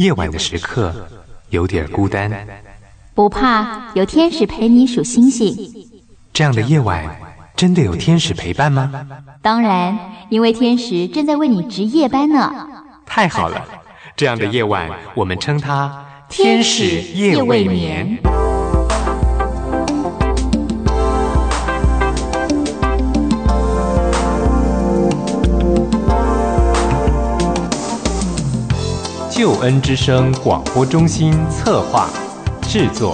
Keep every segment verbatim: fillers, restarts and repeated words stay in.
夜晚的时刻有点孤单， 不怕，有天使陪你数星星。 这样的夜晚真的有天使陪伴吗？ 当然，因为天使正在为你值夜班呢。 太好了，这样的夜晚我们称它天使夜未眠。救恩之声广播中心策划制作。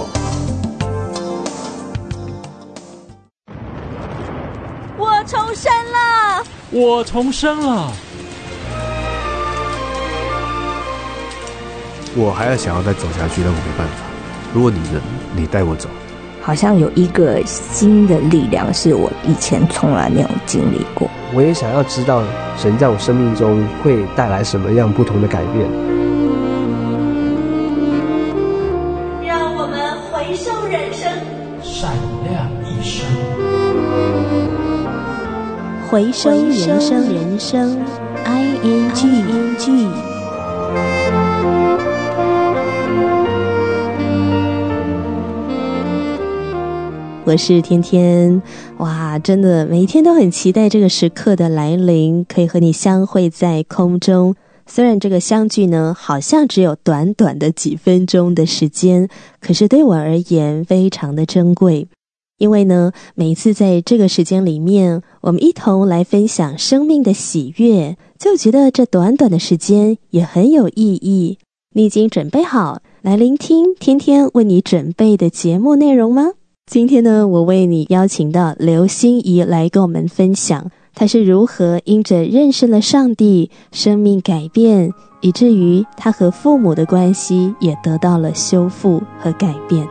我重生了！ 我重生了！ 我还要想要再走下去，但我没办法。如果你能，你带我走。 好像有一个新的力量是我以前从来没有经历过。 我也想要知道神在我生命中会带来什么样不同的改变。 让我们回收人生， 闪亮一生。 回收人生，人生 I N G。我是天天，哇，真的每一天都很期待这个时刻的来临，可以和你相会在空中。虽然这个相聚呢，好像只有短短的几分钟的时间，可是对我而言非常的珍贵。因为呢，每一次在这个时间里面，我们一同来分享生命的喜悦，就觉得这短短的时间也很有意义。你已经准备好来聆听天天为你准备的节目内容吗？今天呢，我为你邀请到刘心怡来跟我们分享，她是如何因着认识了上帝，生命改变，以至于她和父母的关系也得到了修复和改变。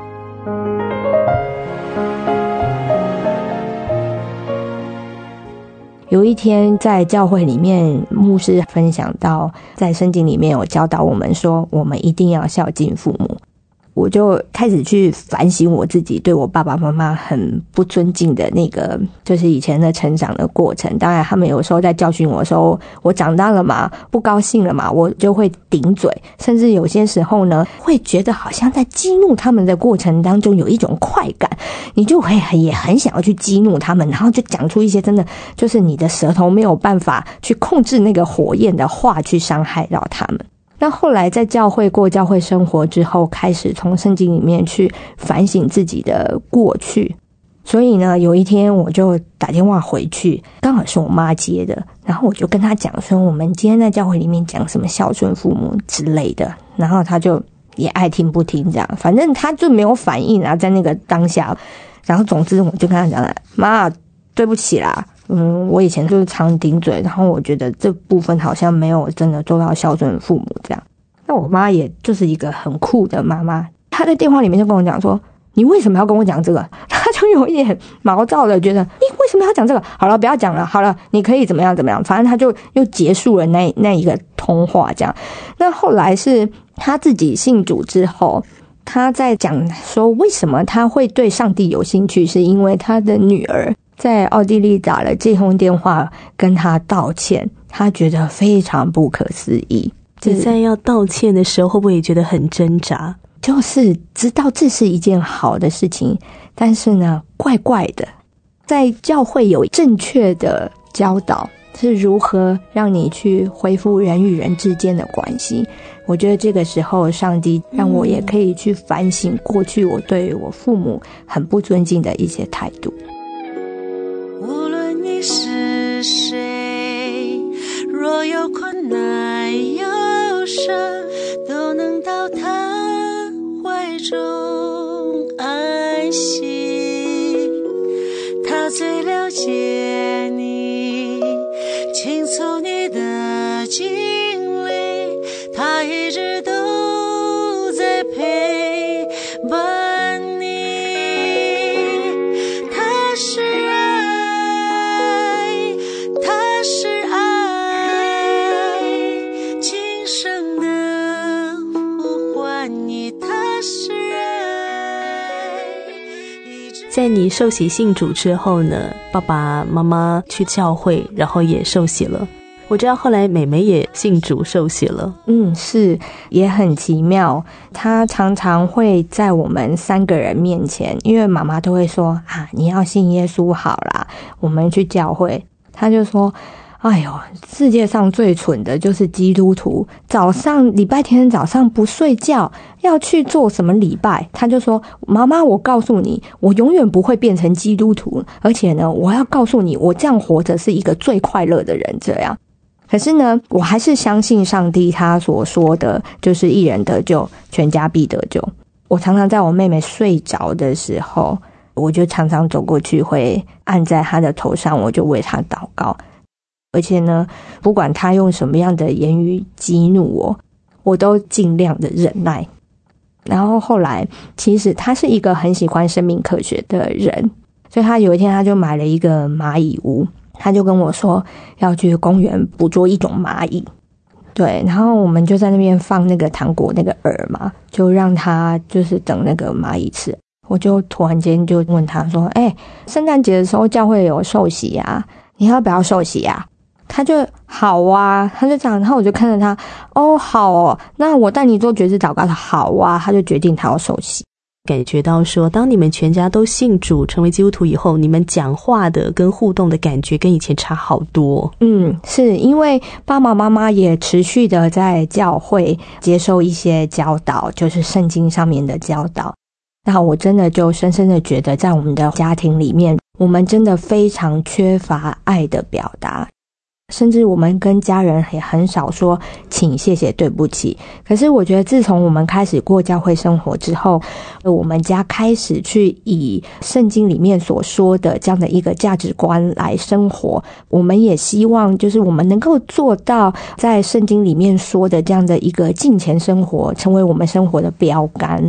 有一天在教会里面，牧师分享到，在圣经里面有教导我们说，我们一定要孝敬父母。我就开始去反省我自己对我爸爸妈妈很不尊敬的那个，就是以前的成长的过程。当然他们有时候在教训我的时候，我长大了嘛，不高兴了嘛，我就会顶嘴，甚至有些时候呢，会觉得好像在激怒他们的过程当中有一种快感，你就会也很想要去激怒他们，然后就讲出一些真的就是你的舌头没有办法去控制那个火焰的话，去伤害到他们。那后来在教会过教会生活之后，开始从圣经里面去反省自己的过去。所以呢，有一天我就打电话回去，刚好是我妈接的，然后我就跟她讲说，我们今天在教会里面讲什么孝顺父母之类的，然后她就也爱听不听这样，反正她就没有反应啊，在那个当下。然后总之我就跟她讲了，妈，对不起啦，嗯，我以前就是常顶嘴，然后我觉得这部分好像没有真的做到孝顺父母这样。那我妈也就是一个很酷的妈妈，她在电话里面就跟我讲说，你为什么要跟我讲这个？她就有一点毛躁的，觉得你为什么要讲这个？好了，不要讲了，好了，你可以怎么样怎么样，反正她就又结束了那那一个通话这样。那后来是她自己信主之后，她在讲说为什么她会对上帝有兴趣，是因为她的女儿在奥地利打了这通电话跟他道歉，他觉得非常不可思议。 你在要道歉的时候，会不会也觉得很挣扎？ 就是知道这是一件好的事情，但是呢，怪怪的。在教会有正确的教导，是如何让你去恢复人与人之间的关系。我觉得这个时候，上帝让我也可以去反省过去我对我父母很不尊敬的一些态度。 无论你是谁，若有困难忧伤，都能到他怀中安息。他最了解你，倾诉你的经历，他一直都在陪伴你。他是爱，他是爱，今生的呼唤你，他是爱。 在你受洗信主之后呢，爸爸妈妈去教会，然后也受洗了。 我知道后来美眉也信主受洗了。 嗯，是，也很奇妙。她常常会在我们三个人面前，因为妈妈都会说啊，你要信耶稣好啦，我们去教会。她就说，哎呦，世界上最蠢的就是基督徒，早上礼拜天早上不睡觉，要去做什么礼拜？他就说，妈妈，我告诉你，我永远不会变成基督徒，而且呢，我要告诉你，我这样活着是一个最快乐的人。这样，可是呢，我还是相信上帝他所说的，就是一人得救，全家必得救。我常常在我妹妹睡着的时候，我就常常走过去，会按在她的头上，我就为她祷告。而且呢，不管她用什么样的言语激怒我，我都尽量的忍耐。然后后来，其实她是一个很喜欢生命科学的人，所以她有一天她就买了一个蚂蚁屋，她就跟我说要去公园捕捉一种蚂蚁。对，然后我们就在那边放那个糖果那个饵嘛，就让她就是等那个蚂蚁吃。我就突然间就问她说，哎、欸，圣诞节的时候教会有受洗啊，你要不要受洗啊？他就好啊，他就这样，然后我就看着他，哦，好哦，那我带你做决志祷告，好啊，他就决定他要受洗。 感觉到说，当你们全家都信主成为基督徒以后，你们讲话的跟互动的感觉跟以前差好多。 嗯，是因为爸爸妈妈也持续的在教会接受一些教导，就是圣经上面的教导。那我真的就深深的觉得，在我们的家庭里面，我们真的非常缺乏爱的表达。甚至我们跟家人也很少说请、谢谢、对不起。可是我觉得自从我们开始过教会生活之后，我们家开始去以圣经里面所说的这样的一个价值观来生活。我们也希望就是我们能够做到在圣经里面说的这样的一个敬虔生活，成为我们生活的标杆。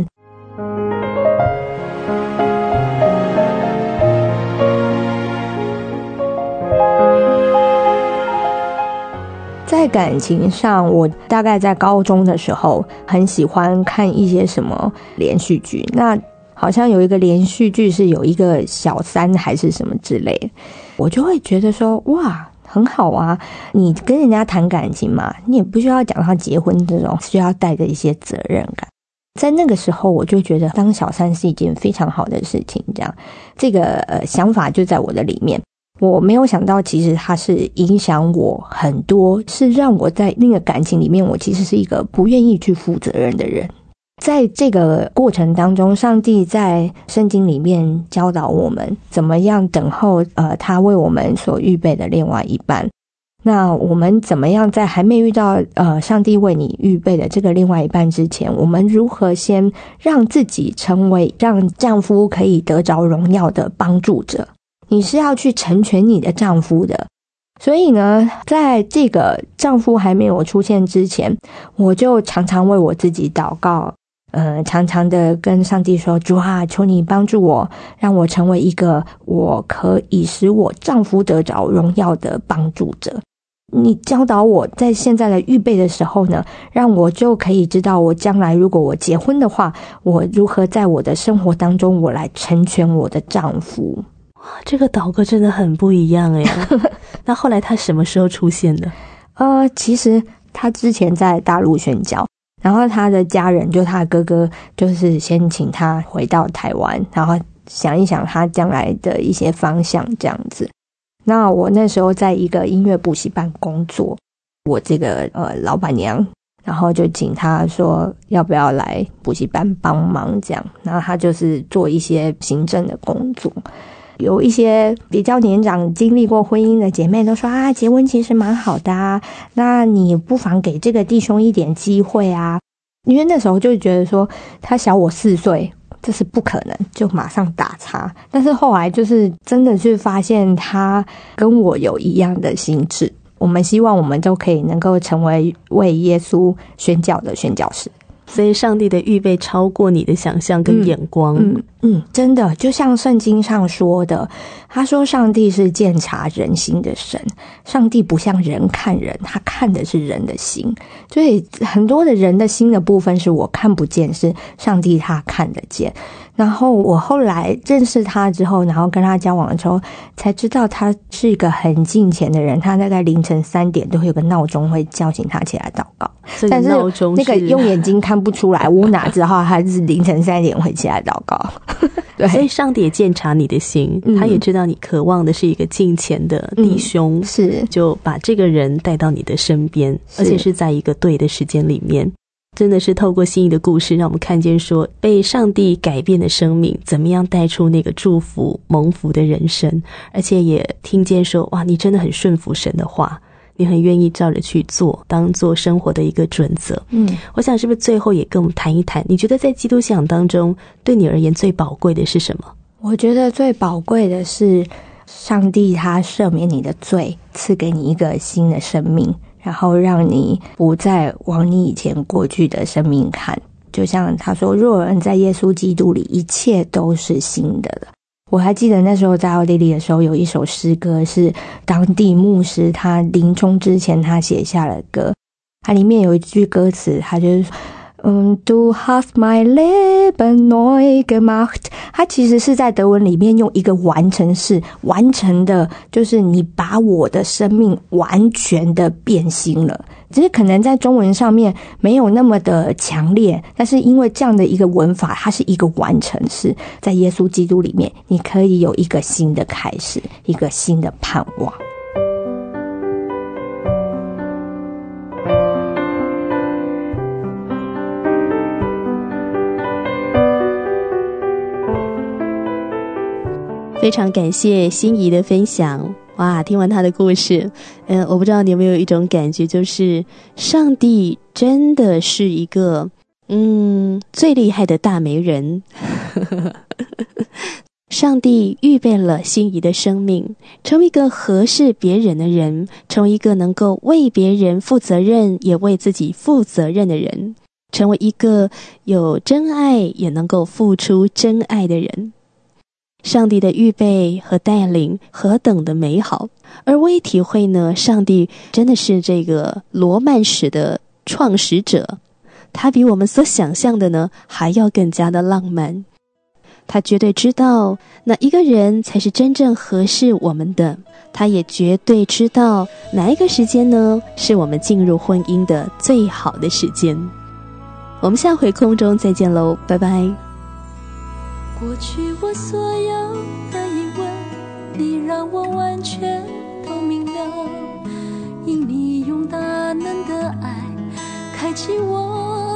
在感情上，我大概在高中的时候很喜欢看一些什么连续剧，那好像有一个连续剧是有一个小三还是什么之类的，我就会觉得说，哇，很好啊，你跟人家谈感情嘛，你也不需要讲到结婚这种需要带着一些责任感。在那个时候我就觉得当小三是一件非常好的事情，这样这个呃想法就在我的里面。我没有想到其实它是影响我很多，是让我在那个感情里面，我其实是一个不愿意去负责任的人。在这个过程当中，上帝在圣经里面教导我们怎么样等候呃他为我们所预备的另外一半。那我们怎么样在还没遇到呃上帝为你预备的这个另外一半之前，我们如何先让自己成为让丈夫可以得着荣耀的帮助者？你是要去成全你的丈夫的。所以呢，在这个丈夫还没有出现之前，我就常常为我自己祷告，呃，常常的跟上帝说，主啊，求你帮助我，让我成为一个我可以使我丈夫得着荣耀的帮助者。你教导我在现在的预备的时候呢，让我就可以知道我将来如果我结婚的话，我如何在我的生活当中我来成全我的丈夫。 这个祷告真的很不一样耶。那后来他什么时候出现的？ 呃，其实他之前在大陆宣教，然后他的家人就他的哥哥就是先请他回到台湾，然后想一想他将来的一些方向这样子。那我那时候在一个音乐补习班工作，我这个呃老板娘然后就请他说要不要来补习班帮忙这样，然后他就是做一些行政的工作。有一些比较年长经历过婚姻的姐妹都说啊，结婚其实蛮好的啊，那你不妨给这个弟兄一点机会啊。因为那时候就觉得说他小我四岁，这是不可能，就马上打叉。但是后来就是真的去发现他跟我有一样的心智，我们希望我们都可以能够成为为耶稣宣教的宣教士。 所以上帝的预备超过你的想象跟眼光。 嗯 嗯, 嗯，真的就像圣经上说的，他说上帝是鉴察人心的神，上帝不像人看人，他看的是人的心。所以很多的人的心的部分是我看不见，是上帝他看得见。然后我后来认识他之后，然后跟他交往的时候，才知道他是一个很敬虔的人。他大概凌晨三点都会有个闹钟会叫醒他起来祷告，但是那个用眼睛看不出来，我哪知道他是凌晨三点会起来祷告。对， 所以上帝也鉴察你的心，嗯、他也知道你渴望的是一个敬虔的弟兄，嗯、 是就把这个人带到你的身边，而且是在一个对的时间里面。真的是透过心仪的故事，让我们看见说被上帝改变的生命怎么样带出那个祝福蒙福的人生，而且也听见说哇，你真的很顺服神的话，你很愿意照着去做，当做生活的一个准则。嗯，我想是不是最后也跟我们谈一谈，你觉得在基督信仰当中对你而言最宝贵的是什么？ 我觉得最宝贵的是上帝他赦免你的罪，赐给你一个新的生命，然后让你不再往你以前过去的生命看。就像他说，若有人在耶稣基督里，一切都是新的了。我还记得那时候在奥地利的时候，有一首诗歌是当地牧师他临终之前他写下了歌，它里面有一句歌词，他就是嗯 Du hast mein Leben neu gemacht， 它其实是在德文里面用一个完成式，完成的就是你把我的生命完全的变新了。只是可能在中文上面没有那么的强烈，但是因为这样的一个文法，它是一个完成式，在耶稣基督里面你可以有一个新的开始，一个新的盼望。 非常感谢心仪的分享，哇，听完他的故事，嗯、呃，我不知道你有没有一种感觉，就是上帝真的是一个嗯最厉害的大媒人。上帝预备了心仪的生命，成为一个合适别人的人，成为一个能够为别人负责任也为自己负责任的人，成为一个有真爱也能够付出真爱的人。上帝的预备和带领何等的美好，而我也体会呢，上帝真的是这个罗曼史的创始者，他比我们所想象的呢还要更加的浪漫。他绝对知道哪一个人才是真正合适我们的，他也绝对知道哪一个时间呢是我们进入婚姻的最好的时间。我们下回空中再见喽，拜拜。 过去我所有的疑问，你让我完全都明了，因你用大能的爱开启我